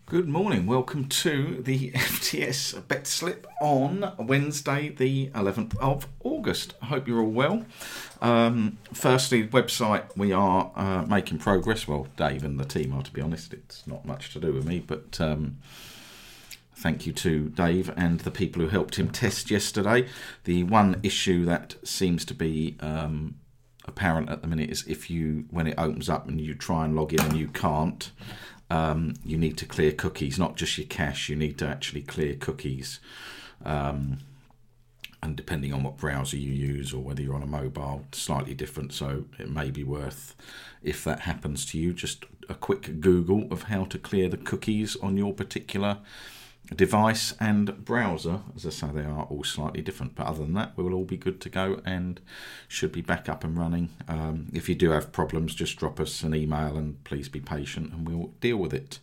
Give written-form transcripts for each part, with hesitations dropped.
Good morning. Welcome to the FTS Bet Slip on Wednesday, the 11th of August. I hope you're all well. Firstly, website, we are making progress. Well, Dave and the team are, to be honest. It's not much to do with me, but thank you to Dave and the people who helped him test yesterday. The one issue that seems to be apparent at the minute is when it opens up and you try and log in and you can't, you need to clear cookies, not just your cache. You need to actually clear cookies, and depending on what browser you use or whether you're on a mobile, slightly different. So it may be worth, if that happens to you, just a quick Google of how to clear the cookies on your particular device and browser. As I say, they are all slightly different, but other than that, we will all be good to go and should be back up and running. If you do have problems, just drop us an email and please be patient and we'll deal with it.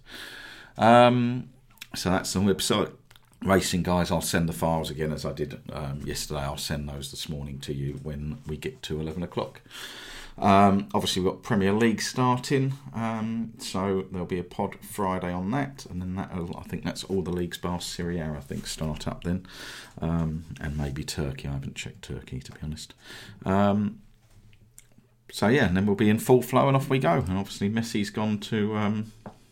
So that's the website. Racing guys, I'll send the files again as I did yesterday. I'll send those this morning to you when we get to 11 o'clock. Obviously we've got Premier League starting, so there'll be a pod Friday on that, and then I think that's all the leagues bar Serie A, I think, start up then, and maybe Turkey. I haven't checked Turkey, to be honest. So yeah, and then we'll be in full flow and off we go. And obviously Messi's gone to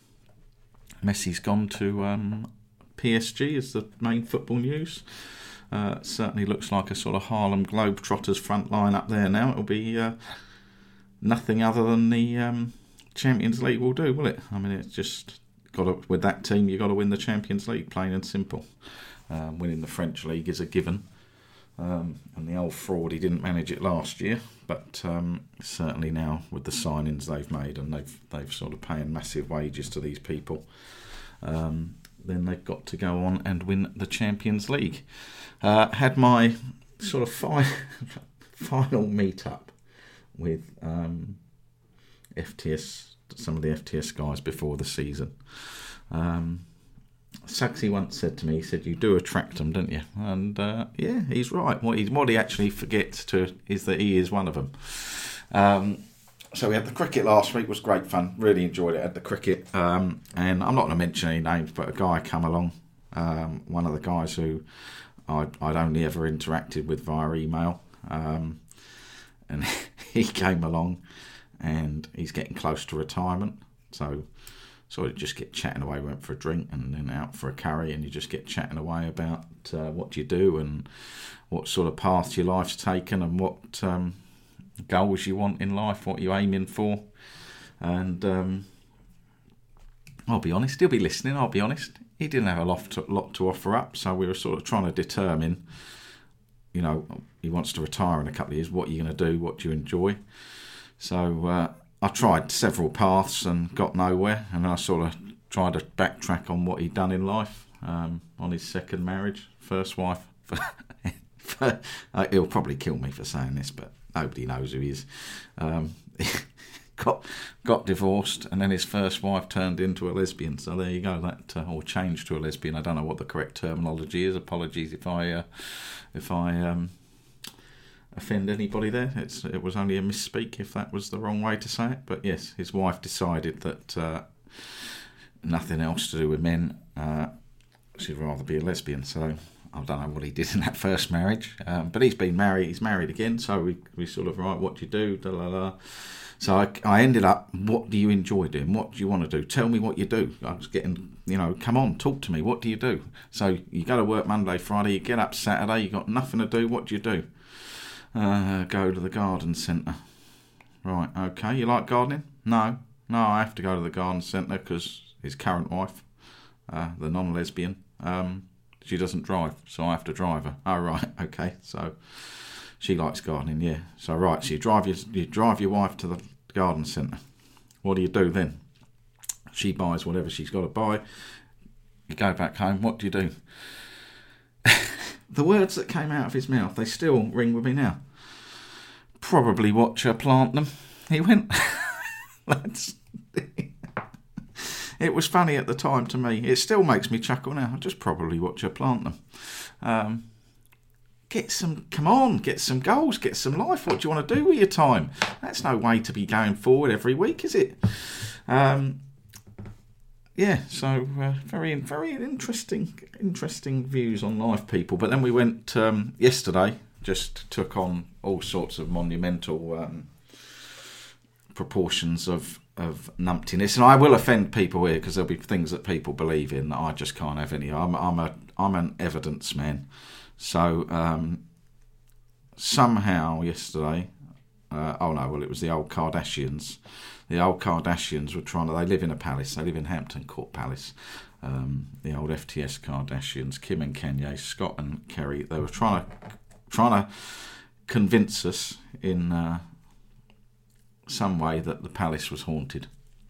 PSG as the main football news. Certainly looks like a sort of Harlem Globetrotters front line up there now. It'll be nothing other than the Champions League will do, will it? I mean, it's just with that team, you've got to win the Champions League, plain and simple. Winning the French league is a given. And the old fraud, he didn't manage it last year, but certainly now with the signings they've made, and they've sort of paying massive wages to these people, then they've got to go on and win the Champions League. Had my sort of final meet-up with some of the FTS guys before the season. Saxy once said to me, he said, "You do attract them, don't you?" And yeah, he's right. What he actually forgets is that he is one of them. So we had the cricket last week. It was great fun. Really enjoyed it at the cricket. And I'm not going to mention any names, but a guy came along, one of the guys who I'd only ever interacted with via email. And he came along, and he's getting close to retirement. So you just get chatting away. Went for a drink and then out for a curry, and you just get chatting away about what you do and what sort of path your life's taken and what goals you want in life, what you're aiming for. And I'll be honest, he'll be listening. I'll be honest, he didn't have a lot to offer up, so we were sort of trying to determine, he wants to retire in a couple of years. What are you going to do? What do you enjoy? So I tried several paths and got nowhere, and I sort of tried to backtrack on what he'd done in life, on his second marriage, first wife. He'll probably kill me for saying this, but nobody knows who he is. Got divorced, and then his first wife turned into a lesbian. So there you go. That or changed to a lesbian. I don't know what the correct terminology is. Apologies if I offend anybody there. It was only a misspeak if that was the wrong way to say it. But yes, his wife decided that nothing else to do with men. She'd rather be a lesbian. So I don't know what he did in that first marriage. But he's been married. He's married again. So we sort of, right, what do you do? Da, la, la. So I ended up, what do you enjoy doing? What do you want to do? Tell me what you do. I was getting, come on, talk to me. What do you do? So you go to work Monday, Friday, you get up Saturday, you got nothing to do. What do you do? Go to the garden centre. Right, okay. You like gardening? No, I have to go to the garden centre because his current wife, the non-lesbian, she doesn't drive, so I have to drive her. Oh, right, okay. So she likes gardening, yeah. So right, so you drive your wife to the garden centre. What do you do then? She buys whatever she's got to buy. You go back home. What do you do? The words that came out of his mouth, they still ring with me now. Probably watch her plant them. He went. It was funny at the time to me. It still makes me chuckle now. I'll just probably watch her plant them. Get some goals, get some life. What do you want to do with your time? That's no way to be going forward every week, is it? yeah, so very interesting views on life, people. But then we went yesterday, just took on all sorts of monumental proportions of numptiness, and I will offend people here because there'll be things that people believe in that I just can't have any. I'm an evidence man, so somehow yesterday, it was the old Kardashians. The old Kardashians were they live in a palace. They live in Hampton Court Palace. The old FTS Kardashians, Kim and Kanye, Scott and Kerry. They were trying to convince us in some way that the palace was haunted,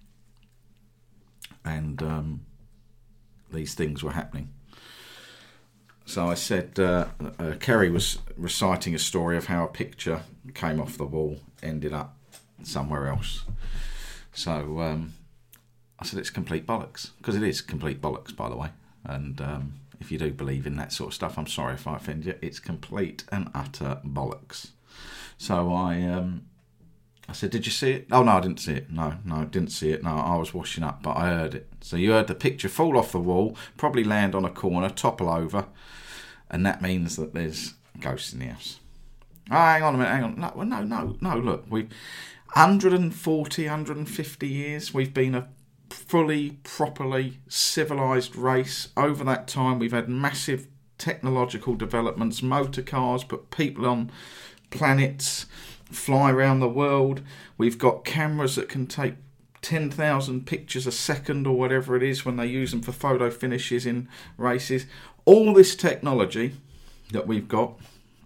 and these things were happening. So I said, Kerry was reciting a story of how a picture came off the wall, ended up somewhere else. So I said it's complete bollocks, because it is complete bollocks, by the way. And if you do believe in that sort of stuff, I'm sorry if I offend you. It's complete and utter bollocks. So I said, did you see it? Oh, no, I didn't see it. No, didn't see it. No, I was washing up, but I heard it. So you heard the picture fall off the wall, probably land on a corner, topple over, and that means that there's ghosts in the house. Oh, hang on a minute, No, look, we've 140, 150 years, we've been a fully, properly civilised race. Over that time, we've had massive technological developments, motor cars, put people on planets, fly around the world. We've got cameras that can take 10,000 pictures a second or whatever it is when they use them for photo finishes in races. All this technology that we've got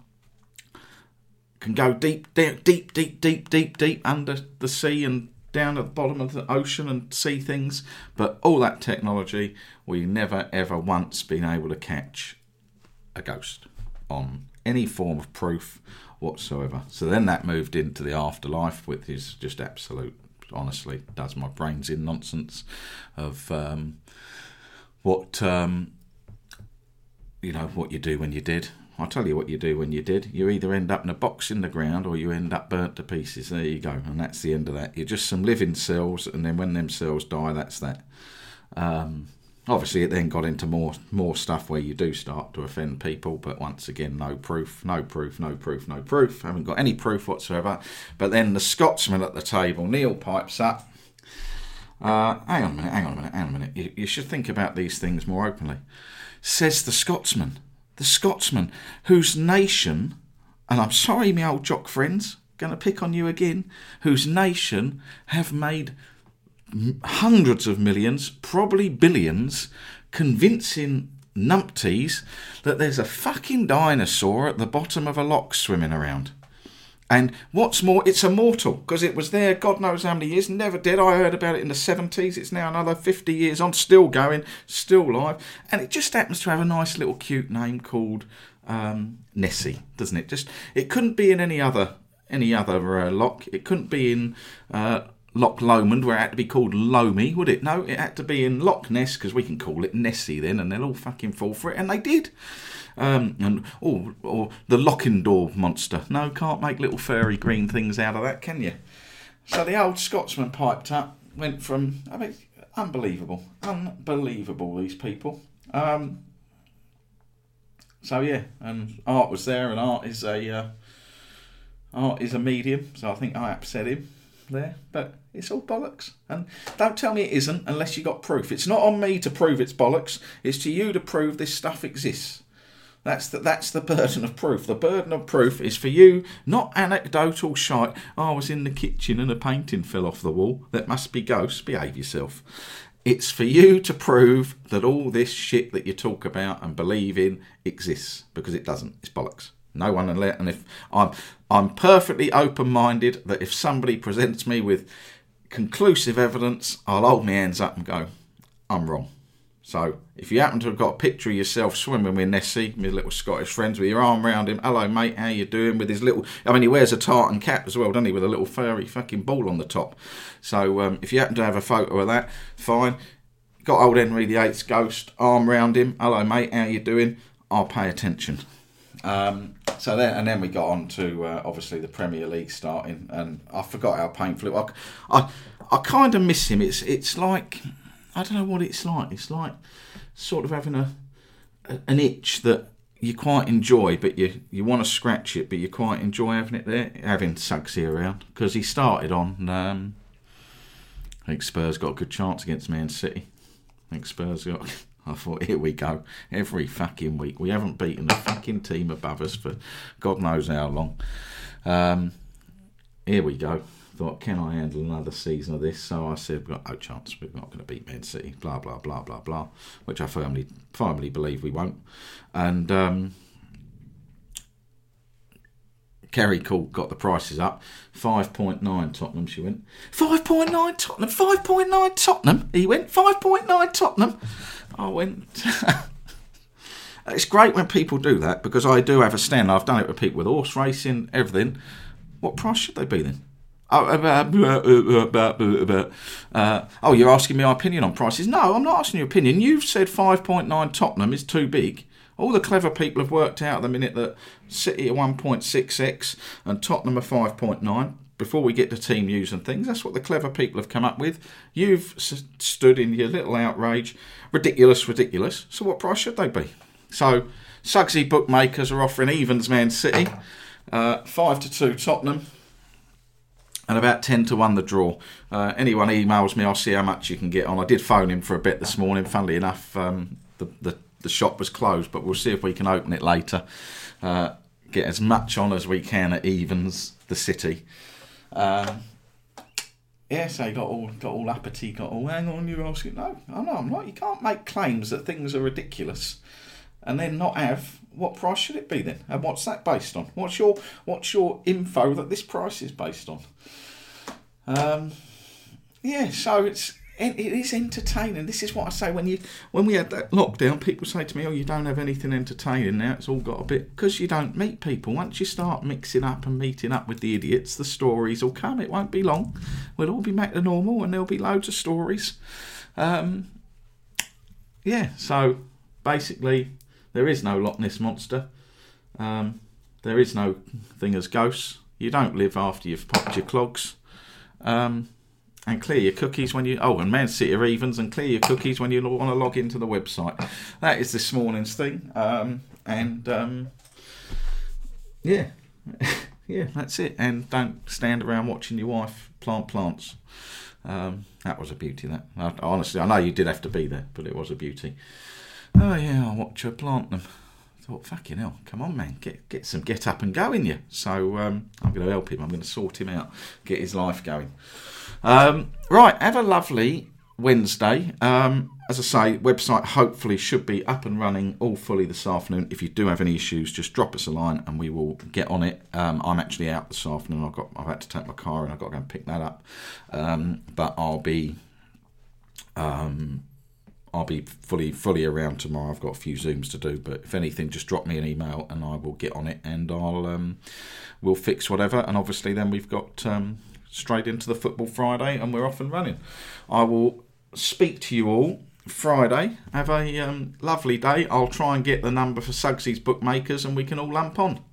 can go deep under the sea and down at the bottom of the ocean and see things. But all that technology, we've never ever once been able to catch a ghost on any form of proof whatsoever. So then that moved into the afterlife, which is just absolute, honestly, does my brains in nonsense of what you do when you're dead. I'll tell you what you do when you're dead. You either end up in a box in the ground or you end up burnt to pieces. There you go. And that's the end of that. You're just some living cells, and then when them cells die, that's that. Obviously, it then got into more stuff where you do start to offend people, but once again, no proof. Haven't got any proof whatsoever. But then the Scotsman at the table, Neil, pipes up. Hang on a minute. You should think about these things more openly. Says the Scotsman, whose nation, and I'm sorry, my old jock friends, going to pick on you again, whose nation have made hundreds of millions, probably billions, convincing numpties that there's a fucking dinosaur at the bottom of a loch swimming around. And what's more, it's immortal, because it was there God knows how many years, never dead. I heard about it in the 70s. It's now another 50 years on, still going, still live. And it just happens to have a nice little cute name called Nessie, doesn't it? It couldn't be in any other loch. It couldn't be in Loch Lomond, where it had to be called Loamy, would it? No, it had to be in Loch Ness, because we can call it Nessie then, and they'll all fucking fall for it, and they did. Or the Lockendorf monster. No, can't make little furry green things out of that, can you? So the old Scotsman piped up, went from, unbelievable, these people. So yeah, and Art was there, and Art is a medium, so I think I upset him there, but it's all bollocks. And don't tell me it isn't unless you got proof. It's not on me to prove it's bollocks, it's to you to prove this stuff exists. That's the burden of proof. The burden of proof is for you, not anecdotal shite. I was in the kitchen and a painting fell off the wall. That must be ghosts. Behave yourself. It's for you to prove that all this shit that you talk about and believe in exists, because it doesn't. It's bollocks. No one will let. And if I'm perfectly open-minded that if somebody presents me with conclusive evidence, I'll hold my hands up and go, I'm wrong. So if you happen to have got a picture of yourself swimming with Nessie, my little Scottish friends, with your arm round him, hello mate, how you doing, with his little, he wears a tartan cap as well, doesn't he, with a little furry fucking ball on the top. So if you happen to have a photo of that, fine. Got old Henry VIII's ghost, arm round him, hello mate, how you doing, I'll pay attention. Then we got on to obviously the Premier League starting, and I forgot how painful it was. I kind of miss him. It's like, I don't know what it's like. It's like sort of having an itch that you quite enjoy, but you want to scratch it, but you quite enjoy having it there, having Suggsy around, because he started on. I think Spurs got a good chance against Man City. I think Spurs got. I thought, here we go. Every fucking week, we haven't beaten a fucking team above us for God knows how long. Here we go. Thought, can I handle another season of this? So I said, we've got no chance. We're not going to beat Man City. Blah blah blah blah blah. Which I firmly believe we won't. And Kerry Court got the prices up. 5.9 Tottenham. She went 5.9 Tottenham. 5.9 Tottenham. He went 5.9 Tottenham. I went. It's great when people do that, because I do have a stand. I've done it with people with horse racing, everything. What price should they be then? Oh, you're asking me my opinion on prices? No, I'm not asking your opinion. You've said 5.9 Tottenham is too big. All the clever people have worked out at the minute that City are 1.6x and Tottenham are 5.9. Before we get to team news and things, that's what the clever people have come up with. You've stood in your little outrage. Ridiculous. So what price should they be? So Suggsy bookmakers are offering evens Man City, 5-2 Tottenham, and about 10-1 the draw. Anyone emails me, I'll see how much you can get on. I did phone him for a bit this morning. Funnily enough, the shop was closed, but we'll see if we can open it later. Get as much on as we can at evens, the City. So he got all uppity, hang on, you're asking. No, I'm not. You can't make claims that things are ridiculous and then not have. What price should it be then? And what's that based on? What's your info that this price is based on? So it is entertaining. This is what I say when we had that lockdown, people say to me, "Oh, you don't have anything entertaining now. It's all got a bit," because you don't meet people. Once you start mixing up and meeting up with the idiots, the stories will come. It won't be long. We'll all be back to normal, and there'll be loads of stories. So basically, there is no Loch Ness monster. There is no thing as ghosts. You don't live after you've popped your clogs. And clear your cookies when you... Oh, and Man City are evens, and clear your cookies when you want to log into the website. That is this morning's thing. That's it. And don't stand around watching your wife plant plants. That was a beauty, that. Honestly, I know you did have to be there, but it was a beauty. Oh, yeah, I'll watch her plant them. I thought, fucking hell, come on, man, get up and go in you. So I'm going to help him. I'm going to sort him out, get his life going. Right, have a lovely Wednesday. As I say, website hopefully should be up and running all fully this afternoon. If you do have any issues, just drop us a line and we will get on it. I'm actually out this afternoon. I've had to take my car and I've got to go and pick that up. But I'll be fully around tomorrow. I've got a few Zooms to do, but if anything, just drop me an email and I will get on it and we'll fix whatever. And obviously then we've got straight into the Football Friday and we're off and running. I will speak to you all Friday. Have a lovely day. I'll try and get the number for Suggsy's bookmakers and we can all lump on.